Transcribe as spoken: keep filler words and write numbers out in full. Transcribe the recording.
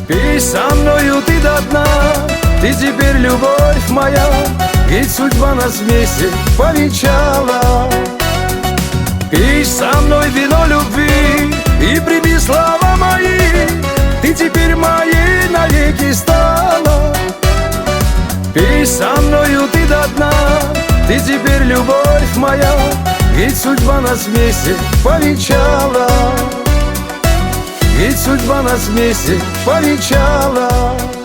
Пей со мною ты до дна, ты теперь любовь моя, ведь судьба нас вместе повенчала. Пей со мной вино любви и прими слова мои, ты теперь моей навеки стала. Пей со мною ты до дна, ты теперь любовь моя, ведь судьба нас вместе повенчала. Ведь судьба нас вместе повенчала.